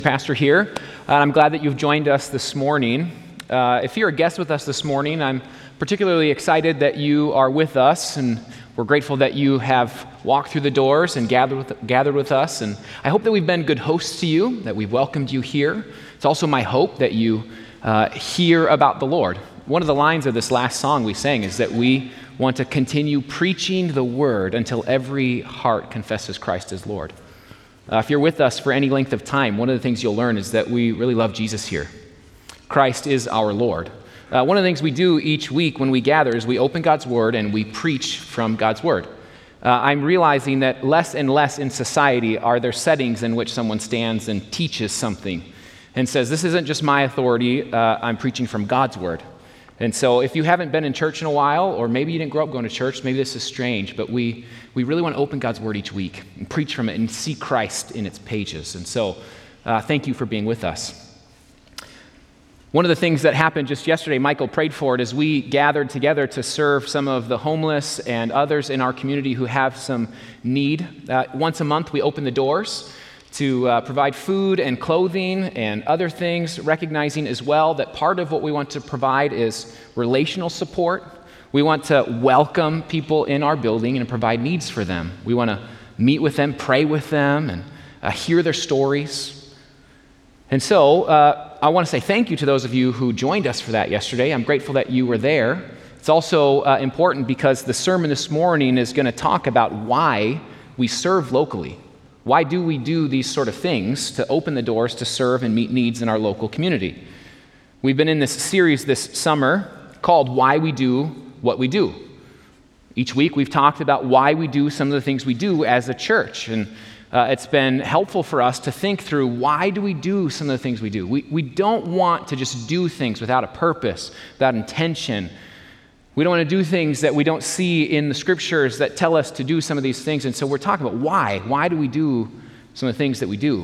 Pastor here, and I'm glad that you've joined us this morning. If you're a guest with us this morning, I'm particularly excited that you are with us, and we're grateful that you have walked through the doors and gathered with us, and I hope that we've been good hosts to you, that we've welcomed you here. It's also my hope that you hear about the Lord. One of the lines of this last song we sang is that we want to continue preaching the word until every heart confesses Christ as Lord. If you're with us for any length of time, one of the things you'll learn is that we really love Jesus here. Christ is our Lord. One of the things we do each week when we gather is we open God's Word and we preach from God's Word. I'm realizing that less and less in society are there settings in which someone stands and teaches something and says, this isn't just my authority, I'm preaching from God's Word. And so if you haven't been in church in a while, or maybe you didn't grow up going to church, maybe this is strange, but we really want to open God's Word each week and preach from it and see Christ in its pages. And so thank you for being with us. One of the things that happened just yesterday, Michael prayed for it, as we gathered together to serve some of the homeless and others in our community who have some need. Once a month, we open the doors to provide food and clothing and other things, recognizing as well that part of what we want to provide is relational support. We want to welcome people in our building and provide needs for them. We want to meet with them, pray with them, and hear their stories. And so I want to say thank you to those of you who joined us for that yesterday. I'm grateful that you were there. It's also important because the sermon this morning is going to talk about why we serve locally. Why do we do these sort of things to open the doors to serve and meet needs in our local community? We've been in this series this summer called Why We Do What We Do. Each week we've talked about why we do some of the things we do as a church, and it's been helpful for us to think through why do we do some of the things we do. We don't want to just do things without a purpose, without intention. We don't want to do things that we don't see in the scriptures that tell us to do some of these things. And so we're talking about why. Why do we do some of the things that we do?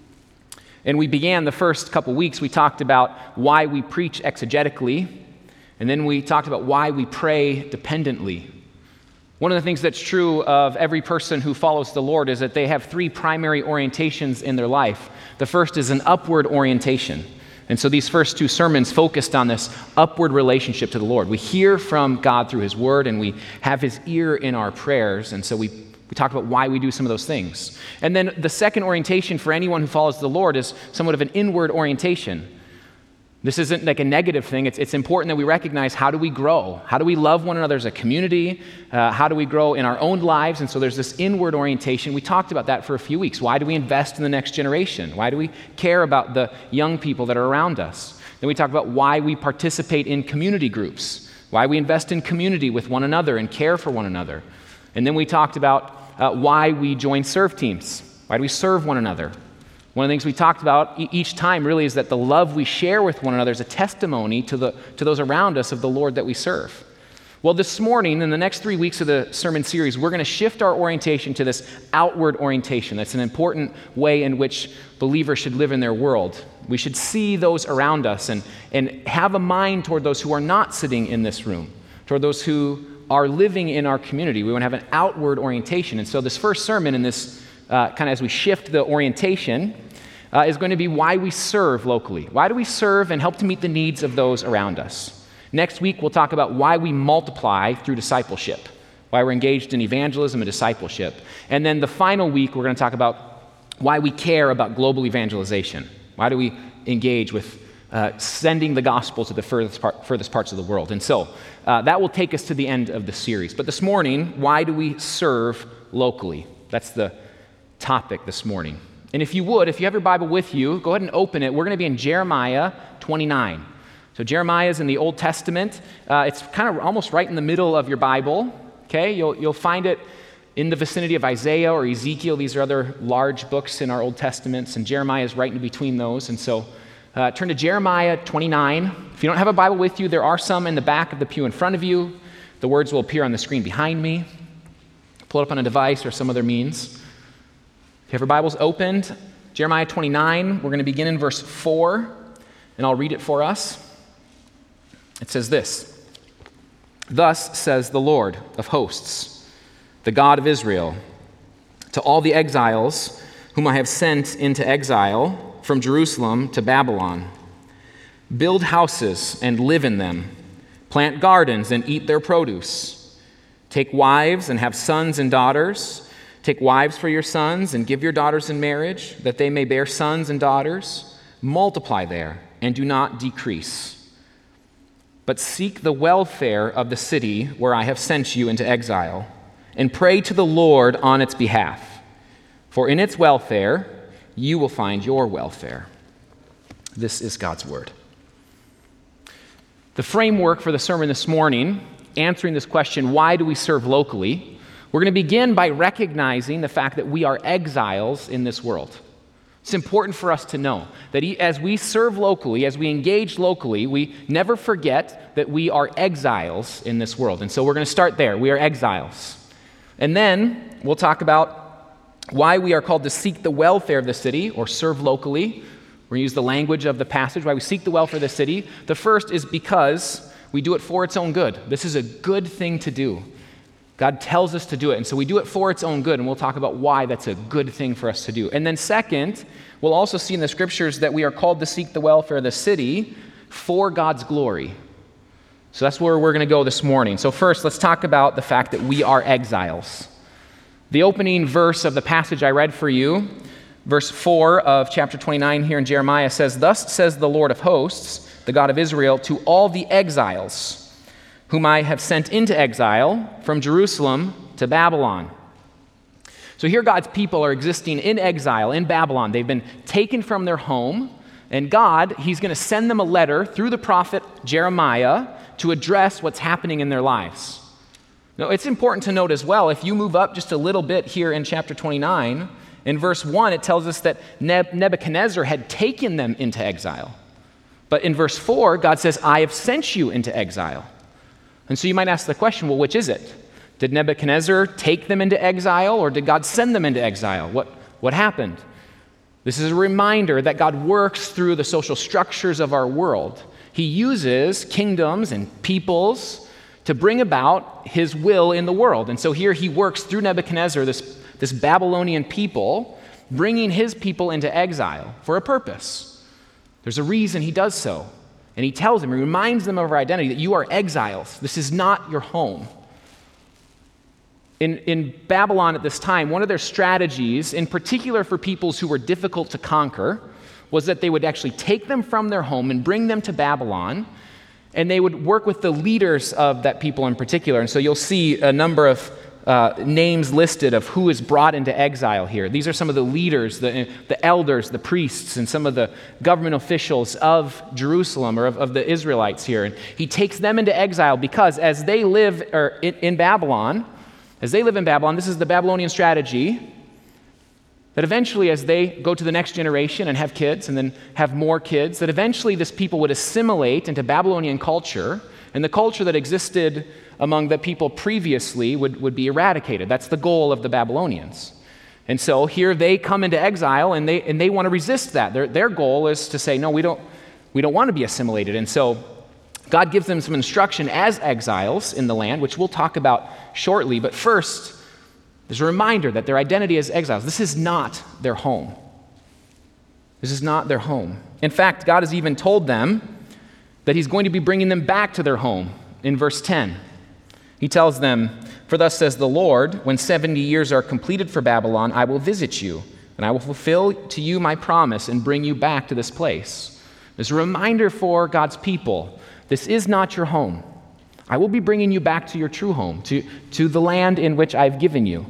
And we began the first couple weeks, we talked about why we preach exegetically. And then we talked about why we pray dependently. One of the things that's true of every person who follows the Lord is that they have three primary orientations in their life. The first is an upward orientation. And so these first two sermons focused on this upward relationship to the Lord. We hear from God through His Word, and we have His ear in our prayers. And so we talk about why we do some of those things. And then the second orientation for anyone who follows the Lord is somewhat of an inward orientation. This isn't like a negative thing. It's important that we recognize, how do we grow? How do we love one another as a community? How do we grow in our own lives? And so there's this inward orientation. We talked about that for a few weeks. Why do we invest in the next generation? Why do we care about the young people that are around us? Then we talk about why we participate in community groups, why we invest in community with one another and care for one another. And then we talked about why we join serve teams. Why do we serve one another? One of the things we talked about each time really is that the love we share with one another is a testimony to those around us of the Lord that we serve. Well, this morning, in the next 3 weeks of the sermon series, we're going to shift our orientation to this outward orientation. That's an important way in which believers should live in their world. We should see those around us and have a mind toward those who are not sitting in this room, toward those who are living in our community. We want to have an outward orientation. And so this first sermon in this kind of as we shift the orientation, is going to be why we serve locally. Why do we serve and help to meet the needs of those around us? Next week, we'll talk about why we multiply through discipleship, why we're engaged in evangelism and discipleship. And then the final week, we're going to talk about why we care about global evangelization. Why do we engage with sending the gospel to the furthest parts of the world? And so that will take us to the end of the series. But this morning, why do we serve locally? That's the topic this morning. And if you have your Bible with you, go ahead and open it. We're going to be in Jeremiah 29. So Jeremiah is in the Old Testament. It's kind of almost right in the middle of your Bible. Okay, you'll find it in the vicinity of Isaiah or Ezekiel. These are other large books in our Old Testaments, and Jeremiah is right in between those. And so turn to Jeremiah 29. If you don't have a Bible with you, there are some in the back of the pew in front of you. The words will appear on the screen behind me. Pull it up on a device or some other means. If you have your Bibles opened, Jeremiah 29, we're going to begin in verse 4, and I'll read it for us. It says this: "Thus says the Lord of hosts, the God of Israel, to all the exiles whom I have sent into exile from Jerusalem to Babylon. Build houses and live in them. Plant gardens and eat their produce. Take wives and have sons and daughters. Take wives for your sons and give your daughters in marriage, that they may bear sons and daughters. Multiply there and do not decrease. But seek the welfare of the city where I have sent you into exile, and pray to the Lord on its behalf. For in its welfare you will find your welfare. This is God's word. The framework for the sermon this morning, answering this question, why do we serve locally? We're going to begin by recognizing the fact that we are exiles in this world. It's important for us to know that as we serve locally, as we engage locally, we never forget that we are exiles in this world. And so we're going to start there. We are exiles. And then we'll talk about why we are called to seek the welfare of the city or serve locally. We're going to use the language of the passage, why we seek the welfare of the city. The first is because we do it for its own good. This is a good thing to do. God tells us to do it, and so we do it for its own good, and we'll talk about why that's a good thing for us to do. And then second, we'll also see in the scriptures that we are called to seek the welfare of the city for God's glory. So that's where we're going to go this morning. So first, let's talk about the fact that we are exiles. The opening verse of the passage I read for you, verse 4 of chapter 29 here in Jeremiah says, "Thus says the Lord of hosts, the God of Israel, to all the exiles whom I have sent into exile from Jerusalem to Babylon." So here God's people are existing in exile in Babylon. They've been taken from their home, and God, he's going to send them a letter through the prophet Jeremiah to address what's happening in their lives. Now, it's important to note as well, if you move up just a little bit here in chapter 29, in verse 1, it tells us that Nebuchadnezzar had taken them into exile. But in verse 4, God says, "I have sent you into exile." And so you might ask the question, well, which is it? Did Nebuchadnezzar take them into exile, or did God send them into exile? What happened? This is a reminder that God works through the social structures of our world. He uses kingdoms and peoples to bring about his will in the world. And so here he works through Nebuchadnezzar, this Babylonian people, bringing his people into exile for a purpose. There's a reason he does so. And he tells them, he reminds them of our identity, that you are exiles. This is not your home. In Babylon at this time, one of their strategies, in particular for peoples who were difficult to conquer, was that they would actually take them from their home and bring them to Babylon, and they would work with the leaders of that people in particular. And so you'll see a number of names listed of who is brought into exile here. These are some of the leaders, the elders, the priests, and some of the government officials of Jerusalem or of the Israelites here. And he takes them into exile because as they live in Babylon, this is the Babylonian strategy, that eventually as they go to the next generation and have kids and then have more kids, that eventually this people would assimilate into Babylonian culture, and the culture that existed among the people previously would be eradicated. That's the goal of the Babylonians. And so here they come into exile, and they want to resist that. Their goal is to say, no, we don't want to be assimilated. And so God gives them some instruction as exiles in the land, which we'll talk about shortly. But first, there's a reminder that their identity as exiles, this is not their home. This is not their home. In fact, God has even told them that he's going to be bringing them back to their home in verse 10. He tells them, "For thus says the Lord, when 70 years are completed for Babylon, I will visit you, and I will fulfill to you my promise and bring you back to this place." There's a reminder for God's people. This is not your home. I will be bringing you back to your true home, to the land in which I've given you.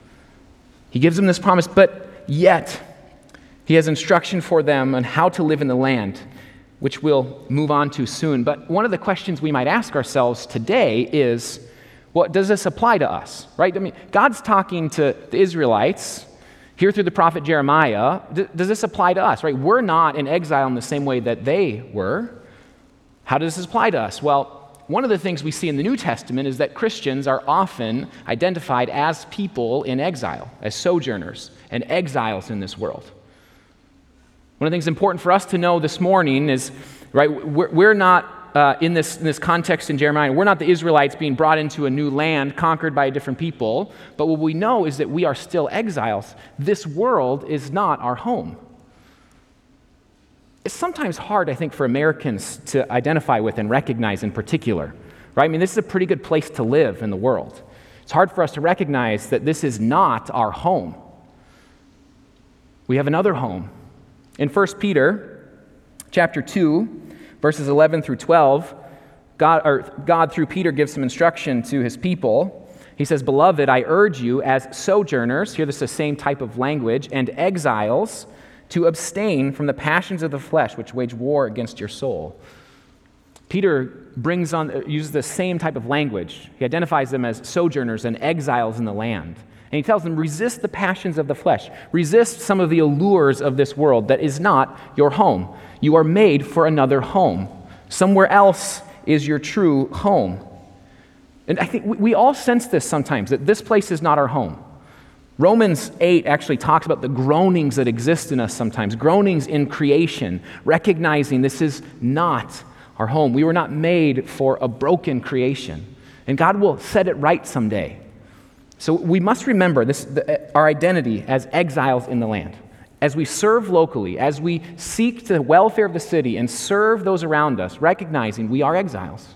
He gives them this promise, but yet he has instruction for them on how to live in the land, which we'll move on to soon. But one of the questions we might ask ourselves today is, well, does this apply to us, right? I mean, God's talking to the Israelites here through the prophet Jeremiah. Does this apply to us, right? We're not in exile in the same way that they were. How does this apply to us? Well, one of the things we see in the New Testament is that Christians are often identified as people in exile, as sojourners and exiles in this world. One of the things important for us to know this morning is, right, we're not in this context in Jeremiah, we're not the Israelites being brought into a new land conquered by a different people, but what we know is that we are still exiles. This world is not our home. is sometimes hard, I think, for Americans to identify with and recognize in particular, right? I mean, this is a pretty good place to live in the world. It's hard for us to recognize that this is not our home. We have another home. In 1 Peter chapter 2, verses 11 through 12, God through Peter gives some instruction to his people. He says, "Beloved, I urge you as sojourners," here this is the same type of language, "and exiles to abstain from the passions of the flesh which wage war against your soul." Peter uses the same type of language. He identifies them as sojourners and exiles in the land. And he tells them, resist the passions of the flesh. Resist some of the allures of this world that is not your home. You are made for another home. Somewhere else is your true home. And I think we all sense this sometimes, that this place is not our home. Romans 8 actually talks about the groanings that exist in us sometimes, groanings in creation, recognizing this is not our home. We were not made for a broken creation, and God will set it right someday. So we must remember our identity as exiles in the land. As we serve locally, as we seek the welfare of the city and serve those around us, recognizing we are exiles.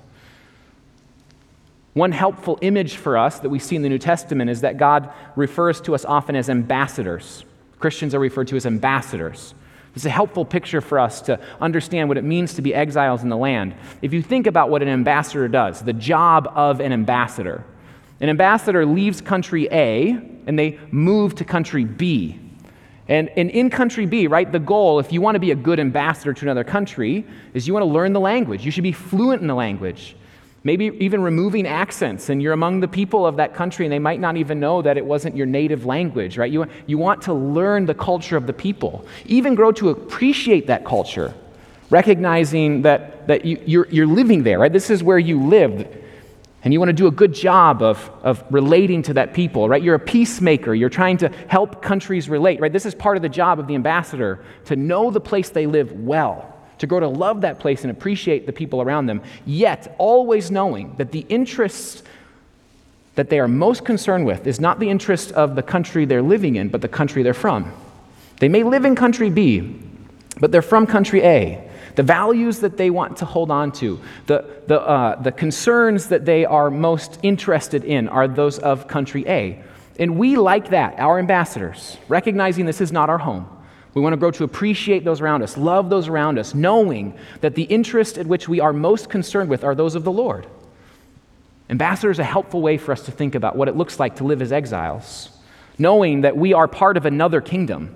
One helpful image for us that we see in the New Testament is that God refers to us often as ambassadors. Christians are referred to as ambassadors. It's a helpful picture for us to understand what it means to be exiles in the land. If you think about what an ambassador does, the job of an ambassador leaves country A and they move to country B. And in country B, right, the goal, if you want to be a good ambassador to another country, is you want to learn the language. You should be fluent in the language. Maybe even removing accents, and you're among the people of that country and they might not even know that it wasn't your native language, right? You want to learn the culture of the people, even grow to appreciate that culture, recognizing that you're living there, right? This is where you live, and you want to do a good job of relating to that people, right? You're a peacemaker. You're trying to help countries relate, right? This is part of the job of the ambassador, to know the place they live well, to grow to love that place and appreciate the people around them, yet always knowing that the interests that they are most concerned with is not the interest of the country they're living in, but the country they're from. They may live in country B, but they're from country A. The values that they want to hold on to, the concerns that they are most interested in are those of country A. And we like that, our ambassadors, recognizing this is not our home. We want to grow to appreciate those around us, love those around us, knowing that the interest at which we are most concerned with are those of the Lord. Ambassador is a helpful way for us to think about what it looks like to live as exiles, knowing that we are part of another kingdom.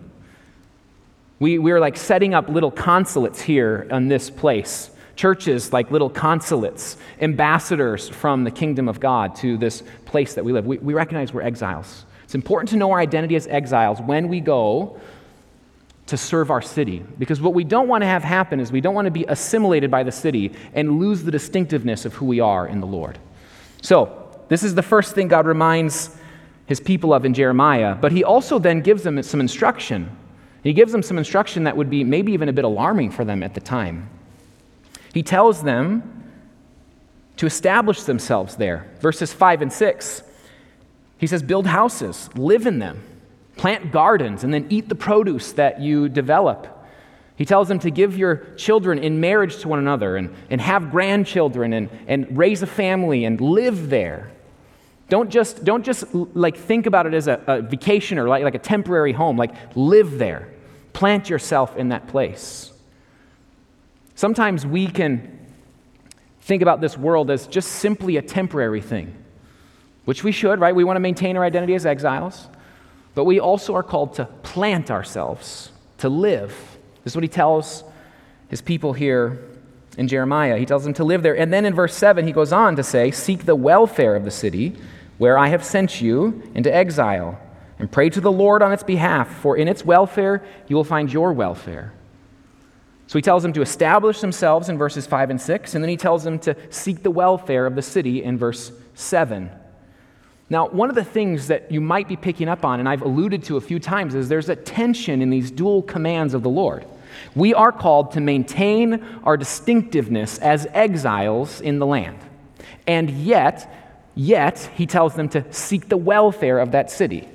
We're like setting up little consulates here in this place, churches like little consulates, ambassadors from the kingdom of God to this place that we live. We recognize we're exiles. It's important to know our identity as exiles when we go to serve our city, because what we don't want to have happen is we don't want to be assimilated by the city and lose the distinctiveness of who we are in the Lord. So this is the first thing God reminds his people of in Jeremiah, but he also then gives them some instruction. He gives them some instruction that would be maybe even a bit alarming for them at the time. He tells them to establish themselves there. Verses 5 and 6, he says, build houses, live in them. Plant gardens, and then eat the produce that you develop. He tells them to give your children in marriage to one another and have grandchildren and raise a family and live there. Don't just like think about it as a vacation or like a temporary home. Like live there. Plant yourself in that place. Sometimes we can think about this world as just simply a temporary thing, which we should, right? We want to maintain our identity as exiles. But we also are called to plant ourselves, to live. This is what he tells his people here in Jeremiah. He tells them to live there. And then in verse 7, he goes on to say, seek the welfare of the city where I have sent you into exile, and pray to the Lord on its behalf, for in its welfare you will find your welfare. So he tells them to establish themselves in verses 5 and 6, and then he tells them to seek the welfare of the city in verse 7. Now, one of the things that you might be picking up on, and I've alluded to a few times, is there's a tension in these dual commands of the Lord. We are called to maintain our distinctiveness as exiles in the land. And yet, he tells them to seek the welfare of that city.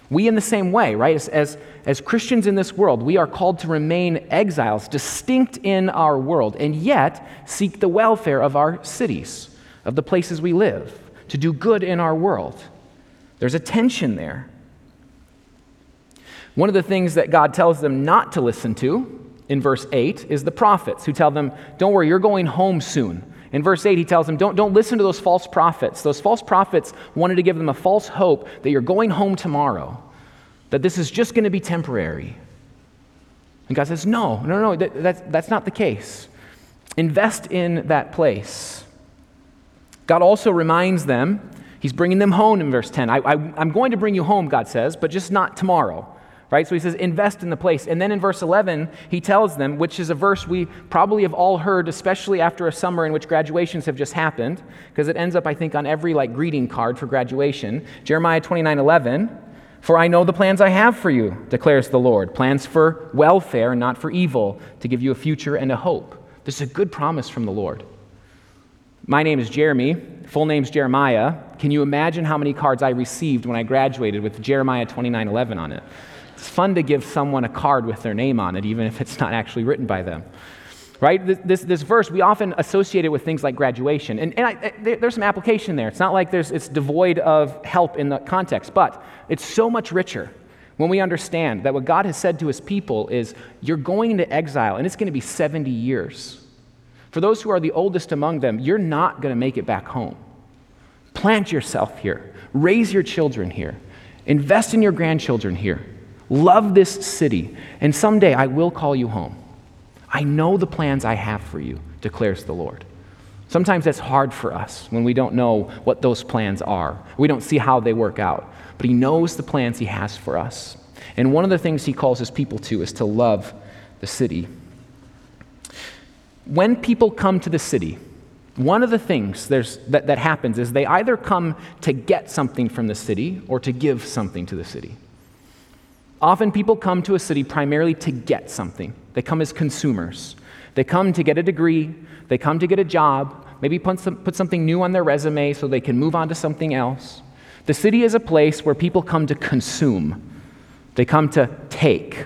We in the same way, right? As Christians in this world, we are called to remain exiles, distinct in our world, and yet seek the welfare of our cities, of the places we live, to do good in our world. There's a tension there. One of the things that God tells them not to listen to in verse 8 is the prophets who tell them, don't worry, you're going home soon. In verse 8, he tells them, don't listen to those false prophets. Those false prophets wanted to give them a false hope that you're going home tomorrow, that this is just going to be temporary. And God says, no, that's not the case. Invest in that place. God also reminds them, he's bringing them home in verse 10. I'm going to bring you home, God says, but just not tomorrow. Right? So he says, invest in the place. And then in verse 11, he tells them, which is a verse we probably have all heard, especially after a summer in which graduations have just happened, because it ends up, I think, on every greeting card for graduation. Jeremiah 29:11, for I know the plans I have for you, declares the Lord, plans for welfare and not for evil, to give you a future and a hope. This is a good promise from the Lord. My name is Jeremy. Full name's Jeremiah. Can you imagine how many cards I received when I graduated with Jeremiah 29:11 on it? It's fun to give someone a card with their name on it, even if it's not actually written by them, right? This verse, we often associate it with things like graduation, and there's some application there. It's not like it's devoid of help in the context, but it's so much richer when we understand that what God has said to his people is, you're going into exile, and it's going to be 70 years. For those who are the oldest among them, you're not going to make it back home. Plant yourself here. Raise your children here. Invest in your grandchildren here. Love this city, and someday I will call you home. I know the plans I have for you, declares the Lord. Sometimes that's hard for us when we don't know what those plans are. We don't see how they work out, but he knows the plans he has for us. And one of the things he calls his people to is to love the city. When people come to the city, one of the things that happens is they either come to get something from the city or to give something to the city. Often people come to a city primarily to get something. They come as consumers. They come to get a degree. They come to get a job, maybe put something new on their resume so they can move on to something else. The city is a place where people come to consume. They come to take.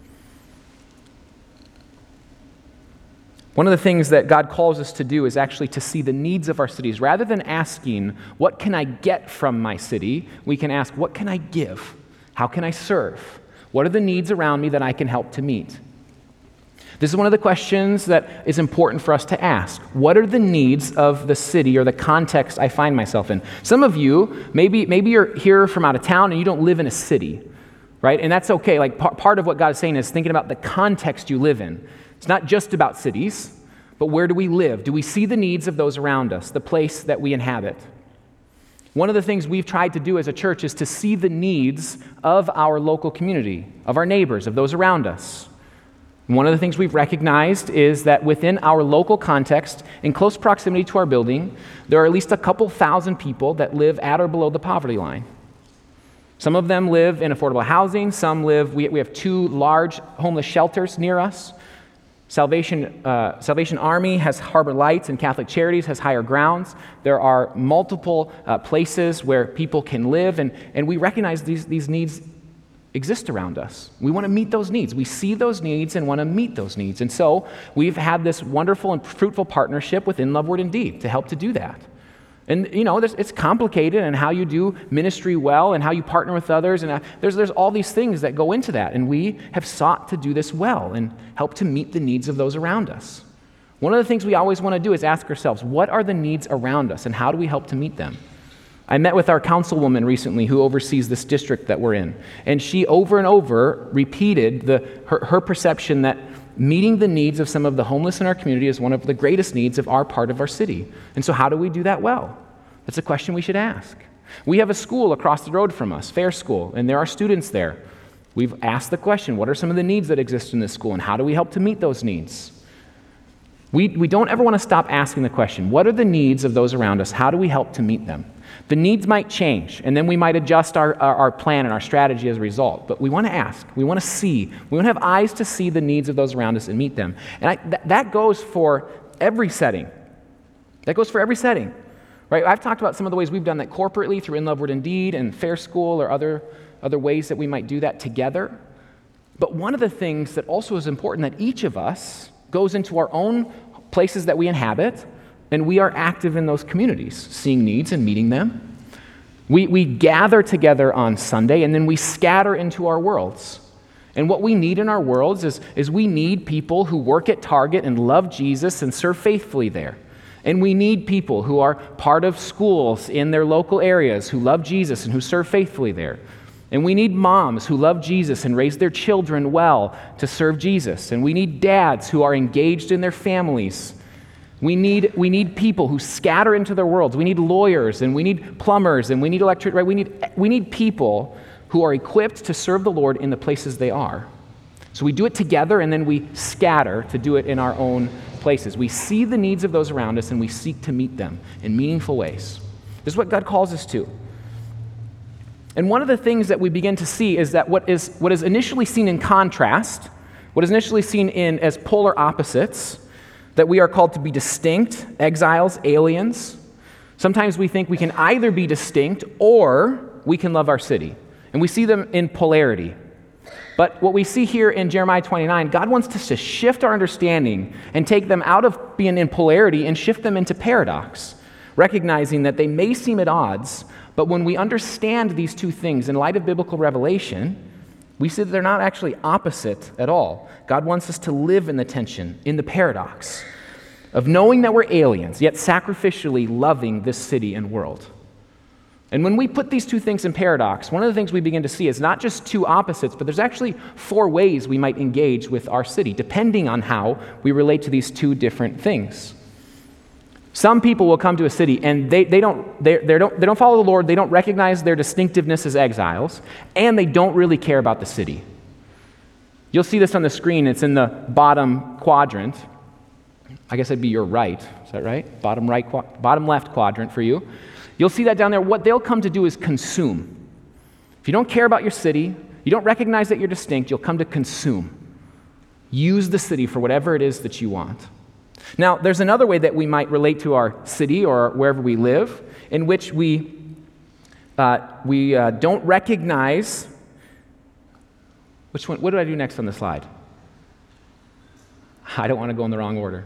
One of the things that God calls us to do is actually to see the needs of our cities. Rather than asking, what can I get from my city, we can ask, what can I give? How can I serve? What are the needs around me that I can help to meet? This is one of the questions that is important for us to ask. What are the needs of the city or the context I find myself in? Some of you, maybe you're here from out of town and you don't live in a city, right? And that's okay. Part of what God is saying is thinking about the context you live in. It's not just about cities, but where do we live? Do we see the needs of those around us, the place that we inhabit? One of the things we've tried to do as a church is to see the needs of our local community, of our neighbors, of those around us. One of the things we've recognized is that within our local context, in close proximity to our building, there are at least a couple thousand people that live at or below the poverty line. Some of them live in affordable housing. We have 2 large homeless shelters near us. Salvation Army has Harbor Lights, and Catholic Charities has Higher Grounds. There are multiple places where people can live, and we recognize these needs exist around us. We want to meet those needs. We see those needs and want to meet those needs. And so we've had this wonderful and fruitful partnership with In Love Word and Deed to help to do that. And, it's complicated and how you do ministry well and how you partner with others. And there's all these things that go into that. And we have sought to do this well and help to meet the needs of those around us. One of the things we always want to do is ask ourselves, what are the needs around us and how do we help to meet them? I met with our councilwoman recently who oversees this district that we're in. And she over and over repeated her perception that meeting the needs of some of the homeless in our community is one of the greatest needs of our part of our city. And so how do we do that well? That's a question we should ask. We have a school across the road from us, Fair School, and there are students there. We've asked the question, what are some of the needs that exist in this school, and how do we help to meet those needs? We don't ever want to stop asking the question, what are the needs of those around us? How do we help to meet them? The needs might change, and then we might adjust our plan and our strategy as a result. But we want to ask. We want to see. We want to have eyes to see the needs of those around us and meet them. And that goes for every setting. That goes for every setting. Right? I've talked about some of the ways we've done that corporately through In Love Word and Deed and Fair School or other other ways that we might do that together. But one of the things that also is important that each of us goes into our own places that we inhabit, and we are active in those communities, seeing needs and meeting them. We gather together on Sunday, and then we scatter into our worlds. And what we need in our worlds is we need people who work at Target and love Jesus and serve faithfully there. And we need people who are part of schools in their local areas who love Jesus and who serve faithfully there. And we need moms who love Jesus and raise their children well to serve Jesus. And we need dads who are engaged in their families. We need people who scatter into their worlds. We need lawyers, and we need plumbers, and we need electric. Right? We need people who are equipped to serve the Lord in the places they are. So we do it together, and then we scatter to do it in our own places. We see the needs of those around us, and we seek to meet them in meaningful ways. This is what God calls us to. And one of the things that we begin to see is that what is initially seen in contrast, what is initially seen as polar opposites, that we are called to be distinct, exiles, aliens. Sometimes we think we can either be distinct or we can love our city. And we see them in polarity. But what we see here in Jeremiah 29, God wants us to shift our understanding and take them out of being in polarity and shift them into paradox, recognizing that they may seem at odds, but when we understand these two things in light of biblical revelation, we see that they're not actually opposite at all. God wants us to live in the tension, in the paradox of knowing that we're aliens, yet sacrificially loving this city and world. And when we put these two things in paradox, one of the things we begin to see is not just two opposites, but there's actually 4 ways we might engage with our city, depending on how we relate to these two different things. Some people will come to a city and they don't follow the Lord, they don't recognize their distinctiveness as exiles, and they don't really care about the city. You'll see this on the screen. It's in the bottom quadrant. I guess it'd be your right. Is that right? Bottom left quadrant for you. You'll see that down there. What they'll come to do is consume. If you don't care about your city, you don't recognize that you're distinct, you'll come to consume. Use the city for whatever it is that you want. Now, there's another way that we might relate to our city or wherever we live, in which we don't recognize. Which one? What do I do next on the slide? I don't want to go in the wrong order.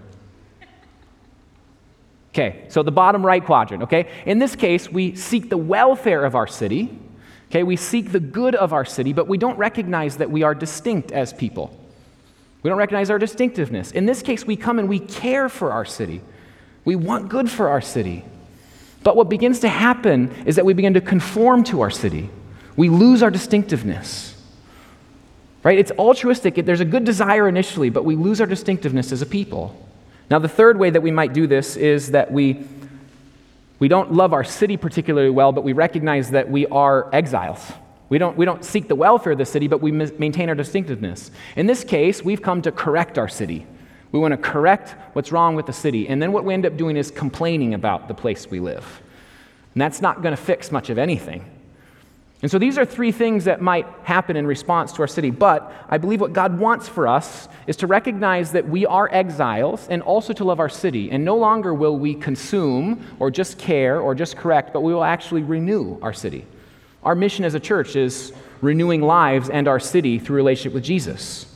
Okay, so the bottom right quadrant, okay? In this case, we seek the welfare of our city, okay? We seek the good of our city, but we don't recognize that we are distinct as people. We don't recognize our distinctiveness. In this case, we come and we care for our city. We want good for our city. But what begins to happen is that we begin to conform to our city. We lose our distinctiveness. Right? It's altruistic. There's a good desire initially, but we lose our distinctiveness as a people. Now, the third way that we might do this is that we don't love our city particularly well, but we recognize that we are exiles. We don't seek the welfare of the city, but we maintain our distinctiveness. In this case, we've come to correct our city. We want to correct what's wrong with the city. And then what we end up doing is complaining about the place we live. And that's not going to fix much of anything. And so these are 3 things that might happen in response to our city. But I believe what God wants for us is to recognize that we are exiles and also to love our city. And no longer will we consume or just care or just correct, but we will actually renew our city. Our mission as a church is renewing lives and our city through relationship with Jesus.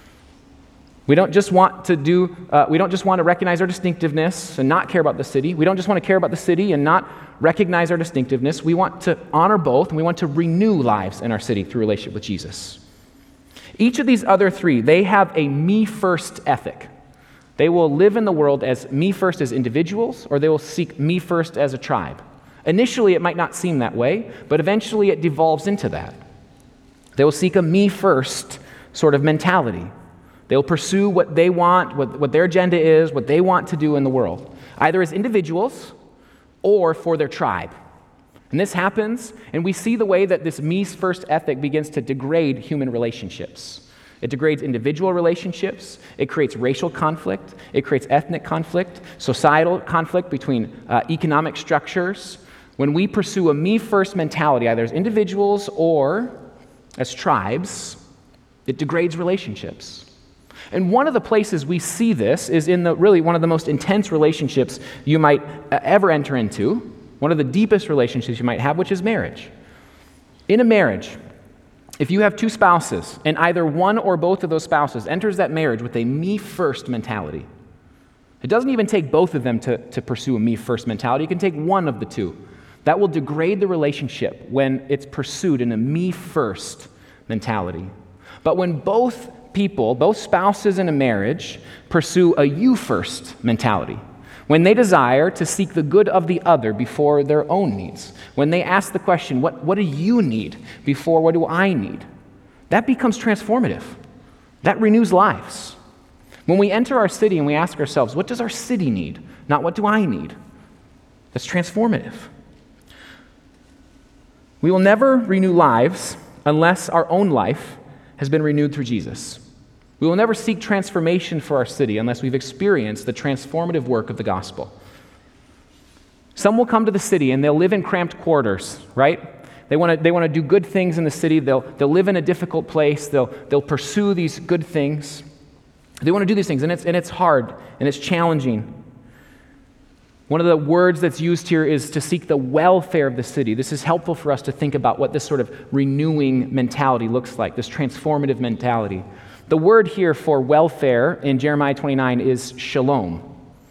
We don't just want to recognize our distinctiveness and not care about the city. We don't just want to care about the city and not recognize our distinctiveness. We want to honor both, and we want to renew lives in our city through relationship with Jesus. Each of these other 3, they have a me-first ethic. They will live in the world as me first as individuals, or they will seek me first as a tribe. Initially, it might not seem that way, but eventually it devolves into that. They will seek a me-first sort of mentality. They will pursue what they want, what their agenda is, what they want to do in the world, either as individuals or for their tribe. And this happens, and we see the way that this me-first ethic begins to degrade human relationships. It degrades individual relationships. It creates racial conflict. It creates ethnic conflict, societal conflict between economic structures. When we pursue a me-first mentality, either as individuals or as tribes, it degrades relationships. And one of the places we see this is in really one of the most intense relationships you might ever enter into, one of the deepest relationships you might have, which is marriage. In a marriage, If you have two spouses, and either one or both of those spouses enters that marriage with a me-first mentality, it doesn't even take both of them to pursue a me-first mentality. It can take one of the two. That will degrade the relationship when it's pursued in a me-first mentality. But when both people, both spouses in a marriage, pursue a you-first mentality, when they desire to seek the good of the other before their own needs, when they ask the question, what do you need before what do I need? That becomes transformative. That renews lives. When we enter our city and we ask ourselves, what does our city need? Not what do I need? That's transformative. We will never renew lives unless our own life has been renewed through Jesus. We will never seek transformation for our city unless we've experienced the transformative work of the gospel. Some will come to the city and they'll live in cramped quarters, right? They want to do good things in the city. They'll live in a difficult place. They'll pursue these good things. They want to do these things, and it's hard and it's challenging. One of the words that's used here is to seek the welfare of the city. This is helpful for us to think about what this sort of renewing mentality looks like, this transformative mentality. The word here for welfare in Jeremiah 29 is shalom.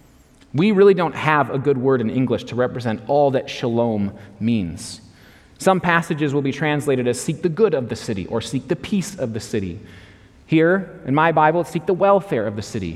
We really don't have a good word in English to represent all that shalom means. Some passages will be translated as seek the good of the city or seek the peace of the city. Here, in my Bible, it's seek the welfare of the city.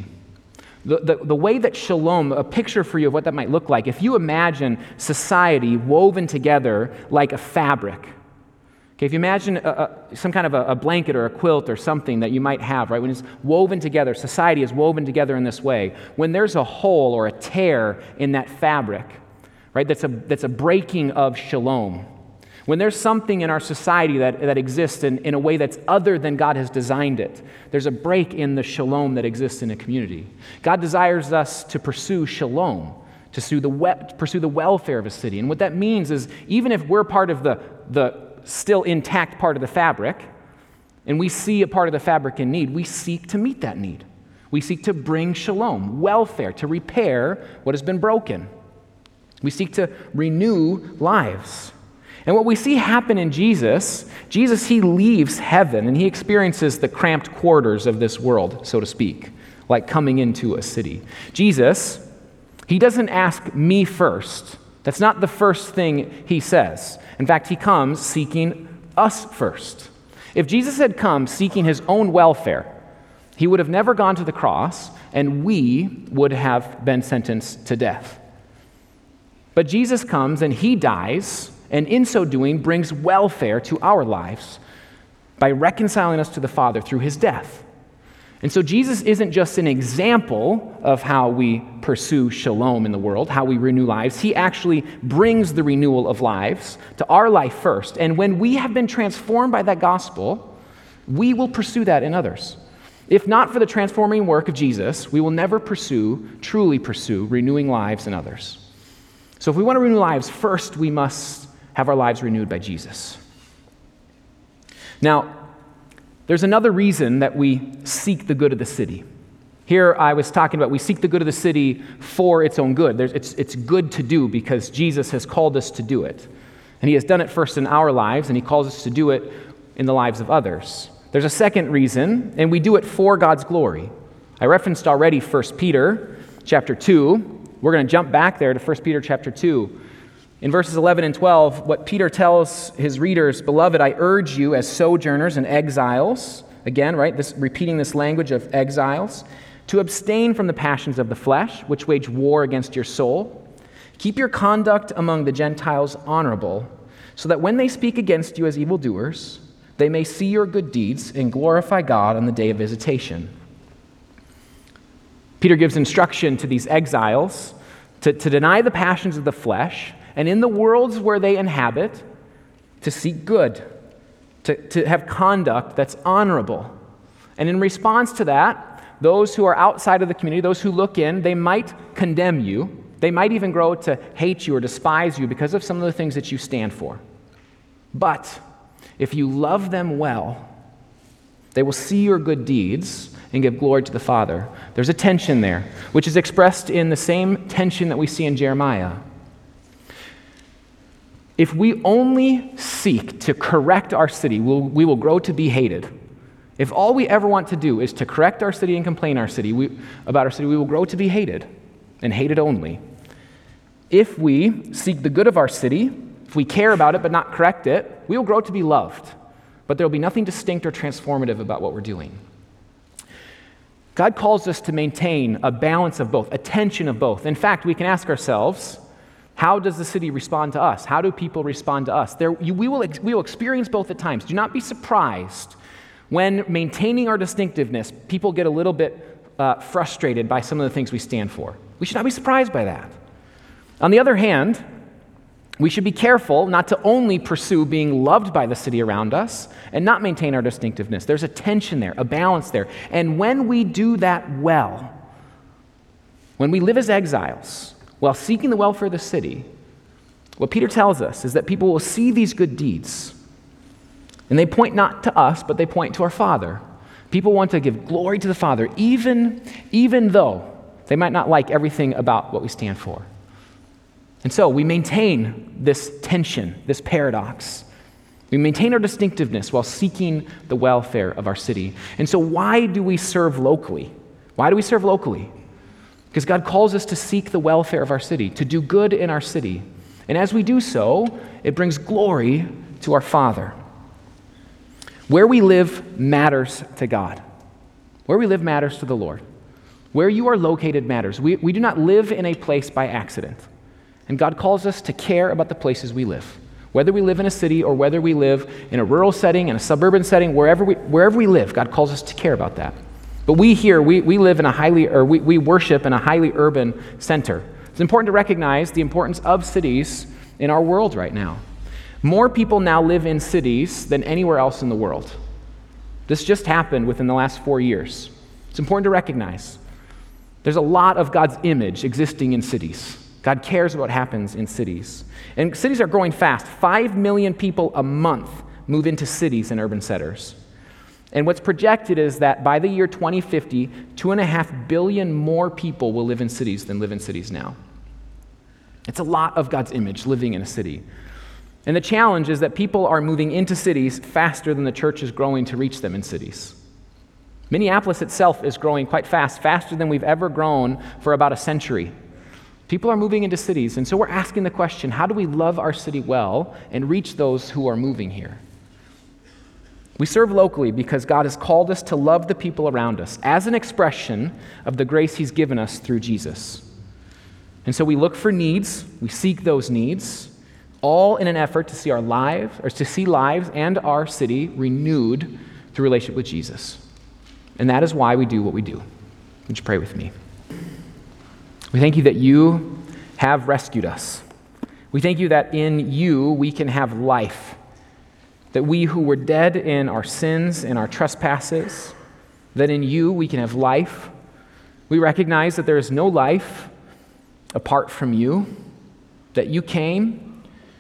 The way that shalom, a picture for you of what that might look like, if you imagine society woven together like a fabric. Okay, if you imagine some kind of a blanket or a quilt or something that you might have, right? When it's woven together, society is woven together in this way. When there's a hole or a tear in that fabric, right, that's a breaking of shalom. When there's something in our society that exists in a way that's other than God has designed it, there's a break in the shalom that exists in a community. God desires us to pursue shalom, to pursue the welfare of a city. And what that means is even if we're part of the still intact part of the fabric, and we see a part of the fabric in need, we seek to meet that need. We seek to bring shalom, welfare, to repair what has been broken. We seek to renew lives. And what we see happen in Jesus, he leaves heaven and he experiences the cramped quarters of this world, so to speak, like coming into a city. Jesus, he doesn't ask me first. That's not the first thing he says. In fact, he comes seeking us first. If Jesus had come seeking his own welfare, he would have never gone to the cross and we would have been sentenced to death. But Jesus comes and he dies, and in so doing brings welfare to our lives by reconciling us to the Father through his death. And so Jesus isn't just an example of how we pursue shalom in the world, how we renew lives. He actually brings the renewal of lives to our life first. And when we have been transformed by that gospel, we will pursue that in others. If not for the transforming work of Jesus, we will never truly pursue renewing lives in others. So if we want to renew lives, first we must have our lives renewed by Jesus. Now, there's another reason that we seek the good of the city. Here I was talking about we seek the good of the city for its own good. It's good to do because Jesus has called us to do it. And he has done it first in our lives, and he calls us to do it in the lives of others. There's a second reason, and we do it for God's glory. I referenced already 1 Peter chapter 2. We're going to jump back there to 1 Peter chapter 2. In verses 11 and 12, what Peter tells his readers, "Beloved, I urge you as sojourners and exiles," again, right, repeating this language of exiles, "to abstain from the passions of the flesh, which wage war against your soul. Keep your conduct among the Gentiles honorable, so that when they speak against you as evildoers, they may see your good deeds and glorify God on the day of visitation." Peter gives instruction to these exiles to deny the passions of the flesh, and in the worlds where they inhabit, to seek good, to have conduct that's honorable. And in response to that, those who are outside of the community, those who look in, they might condemn you. They might even grow to hate you or despise you because of some of the things that you stand for. But if you love them well, they will see your good deeds and give glory to the Father. There's a tension there, which is expressed in the same tension that we see in Jeremiah. If we only seek to correct our city, we will grow to be hated. If all we ever want to do is to correct our city and complain about our city, we will grow to be hated, and hated only. If we seek the good of our city, if we care about it but not correct it, we will grow to be loved, but there will be nothing distinct or transformative about what we're doing. God calls us to maintain a balance of both, a tension of both. In fact, we can ask ourselves, how does the city respond to us? How do people respond to us? We will experience both at times. Do not be surprised when maintaining our distinctiveness, people get a little bit frustrated by some of the things we stand for. We should not be surprised by that. On the other hand, we should be careful not to only pursue being loved by the city around us and not maintain our distinctiveness. There's a tension there, a balance there. And when we do that well, when we live as exiles while seeking the welfare of the city, what Peter tells us is that people will see these good deeds, and they point not to us, but they point to our Father. People want to give glory to the Father, even though they might not like everything about what we stand for. And so we maintain this tension, this paradox. We maintain our distinctiveness while seeking the welfare of our city. And so why do we serve locally? Why do we serve locally? Because God calls us to seek the welfare of our city, to do good in our city. And as we do so, it brings glory to our Father. Where we live matters to God. Where we live matters to the Lord. Where you are located matters. We do not live in a place by accident. And God calls us to care about the places we live. Whether we live in a city or whether we live in a rural setting, in a suburban setting, wherever we live, God calls us to care about that. But we live in we worship in a highly urban center. It's important to recognize the importance of cities in our world right now. More people now live in cities than anywhere else in the world. This just happened within the last 4 years. It's important to recognize. There's a lot of God's image existing in cities. God cares about what happens in cities. And cities are growing fast. 5 million people a month move into cities and urban centers. And what's projected is that by the year 2050, 2.5 billion more people will live in cities than live in cities now. It's a lot of God's image living in a city. And the challenge is that people are moving into cities faster than the church is growing to reach them in cities. Minneapolis itself is growing quite fast, faster than we've ever grown for about a century. People are moving into cities, and so we're asking the question, how do we love our city well and reach those who are moving here? We serve locally because God has called us to love the people around us as an expression of the grace He's given us through Jesus. And so we look for needs, we seek those needs, all in an effort to see lives and our city renewed through relationship with Jesus. And that is why we do what we do. Would you pray with me? We thank you that you have rescued us. We thank you that in you we can have life, that we who were dead in our sins and our trespasses, that in you we can have life. We recognize that there is no life apart from you, that you came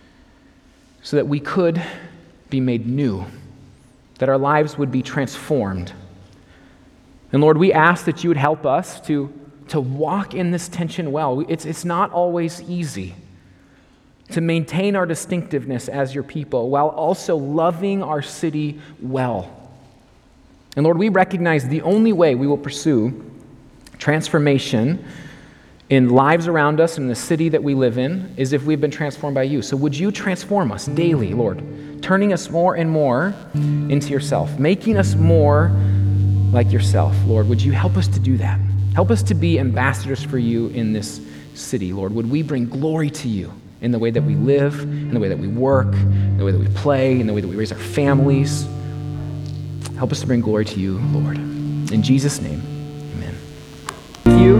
so that we could be made new, that our lives would be transformed. And Lord, we ask that you would help us to walk in this tension well. It's not always easy to maintain our distinctiveness as your people while also loving our city well. And Lord, we recognize the only way we will pursue transformation in lives around us and in the city that we live in is if we've been transformed by you. So would you transform us daily, Lord, turning us more and more into yourself, making us more like yourself. Lord, would you help us to do that? Help us to be ambassadors for you in this city, Lord. Would we bring glory to you in the way that we live, in the way that we work, in the way that we play, in the way that we raise our families? Help us to bring glory to you, Lord. In Jesus' name, amen. Thank you.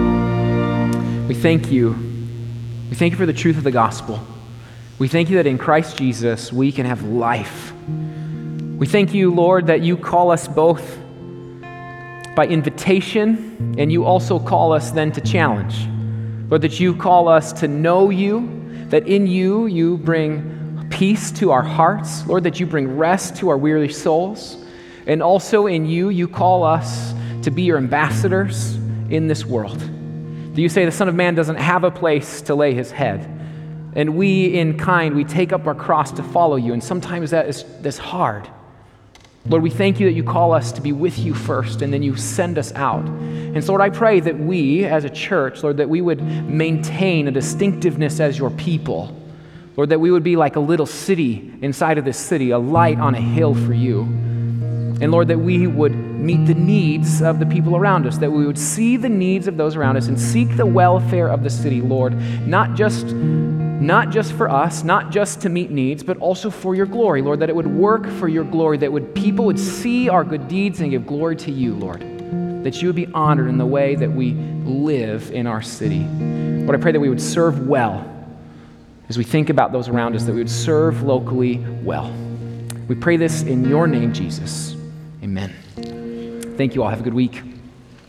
We thank you. We thank you for the truth of the gospel. We thank you that in Christ Jesus we can have life. We thank you, Lord, that you call us both by invitation, and you also call us then to challenge. Lord, that you call us to know you, that in you, you bring peace to our hearts. Lord, that you bring rest to our weary souls. And also in you, you call us to be your ambassadors in this world. Do you say the Son of Man doesn't have a place to lay his head? And we, in kind, we take up our cross to follow you. And sometimes that's hard. Lord, we thank you that you call us to be with you first, and then you send us out. And so, Lord, I pray that we, as a church, Lord, that we would maintain a distinctiveness as your people. Lord, that we would be like a little city inside of this city, a light on a hill for you. And Lord, that we would meet the needs of the people around us, that we would see the needs of those around us and seek the welfare of the city, Lord, not just for us, not just to meet needs, but also for your glory, Lord, that it would work for your glory, that people would see our good deeds and give glory to you, Lord, that you would be honored in the way that we live in our city. Lord, I pray that we would serve well as we think about those around us, that we would serve locally well. We pray this in your name, Jesus. Amen. Thank you all. Have a good week.